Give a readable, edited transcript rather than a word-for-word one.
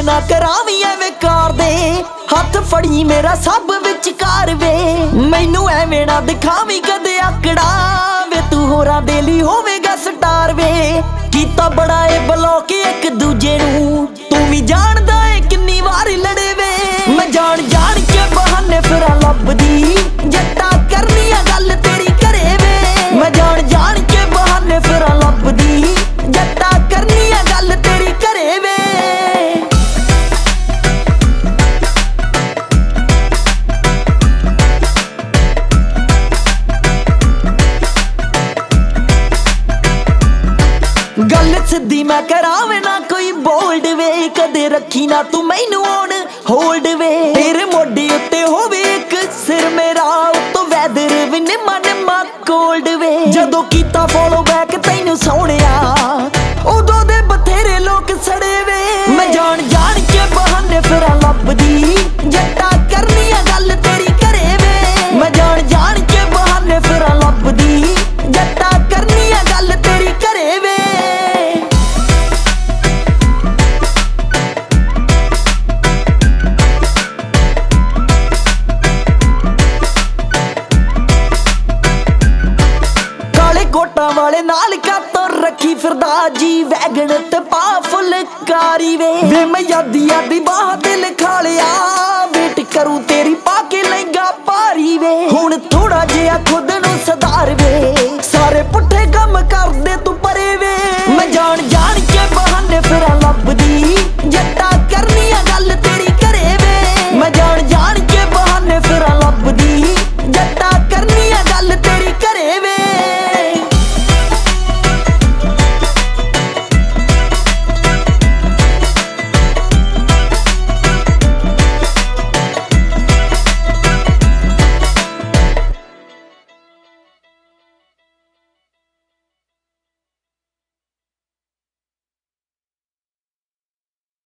ना करावी एवें कार दे हथ फड़ी मेरा सब विचकार वे मैनू एवें ना दिखावी कदे आकड़ा वे तू होरां दे लई होवेगा स्टार वे कीता बड़ा ए ब्लॉक एक दूजे नू तू भी जानदा ए किन्नी वारी लड़े वे मैं जान जान के बहाने फिरां लभदी जट्टा करनी आ गल तेरी घरे वे मैं जान जान के बहाने फिरां लभदी जट्टा करनी आ गल तेरी घरे वे गल सिद्धी मैं करावे ना कोई बोल्ड वे कदे रखी ना तू मैनू ऑन होल्ड वे तेरे मोढे उत्ते होवे एक सिर मेरा उत्तों वैदर भी निम्मा निम्मा कोल्ड वे जदों कीता फॉलो बैक तैनू सोहणिया उदों दे बथेरे लोग सड़े वे मैं जान जान के बहाने फिरां लभदी जट्टा करनी आ गल तेरी घरे वे मैं जान जान के बहाने फिरां लभदी जट्टा करनी आ गल तेरी घरे वे कोटा वाले नाल का तो रखी फिरदा जी वैगन ते पा फुलकारी वे मैं यादी यादी बाह दिल खा लिया वेट करूं